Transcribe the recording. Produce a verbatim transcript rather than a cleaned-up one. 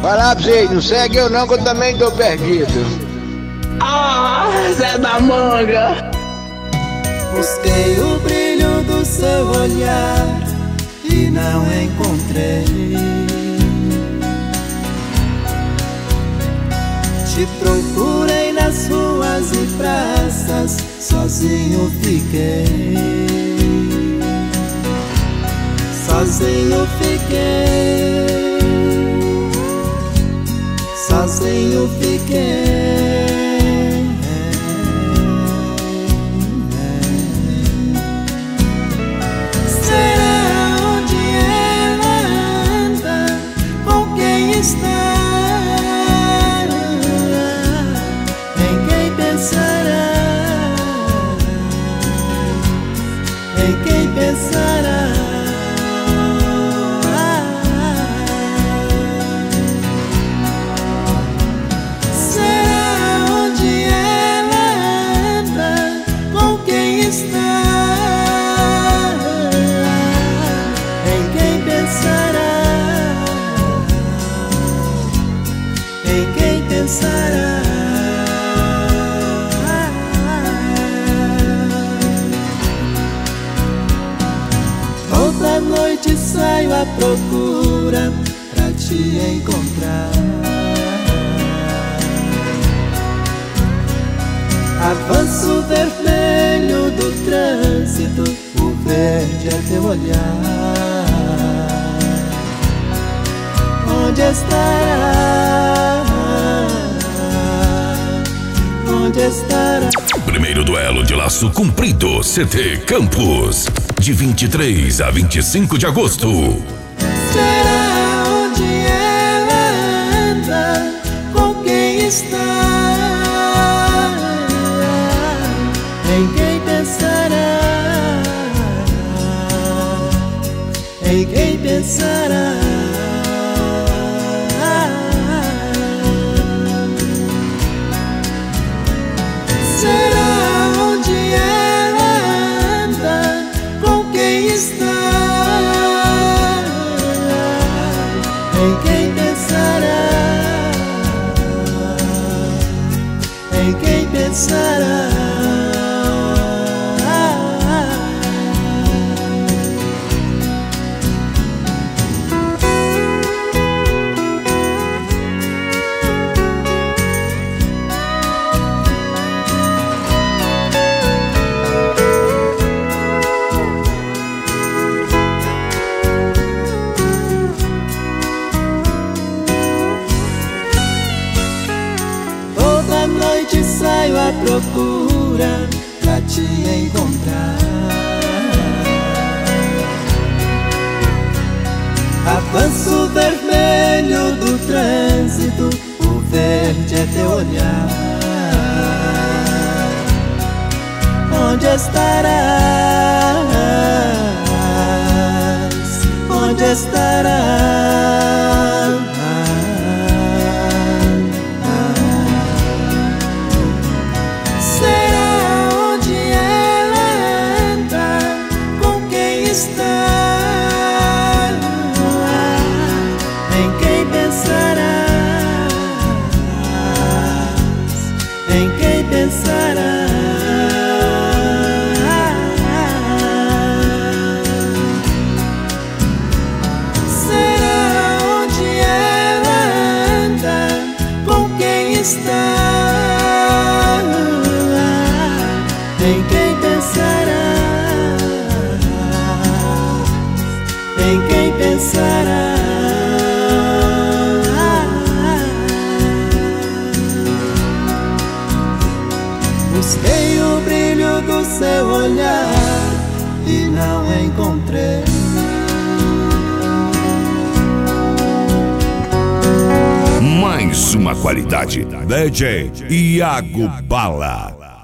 Falar pra vocês, não segue eu não, que eu também tô perdido. Ah, Zé da Manga. Busquei o brilho do seu olhar e não encontrei. Te procurei nas ruas e praças, sozinho fiquei. Sozinho fiquei. Sozinho fiquei. Toda noite saio à procura pra te encontrar. Avanço vermelho do trânsito, o verde é teu olhar. Onde estará? Onde estará? Primeiro duelo de laço comprido, C T Campos, de vinte e três a vinte e cinco de agosto. Será onde ela anda, com quem está? Em quem pensará? Em quem pensará? Será onde ela anda, com quem está? Em quem pensará? Em quem pensará? Saio à procura pra te encontrar. Avanço vermelho do trânsito, o verde é teu olhar. Onde estarás? Onde estarás? Em quem pensarás? Será onde ela anda, com quem está? Em quem pensarás? Em quem pensarás? Busquei o brilho do seu olhar e não encontrei. Mais uma qualidade, D J Iago Bala.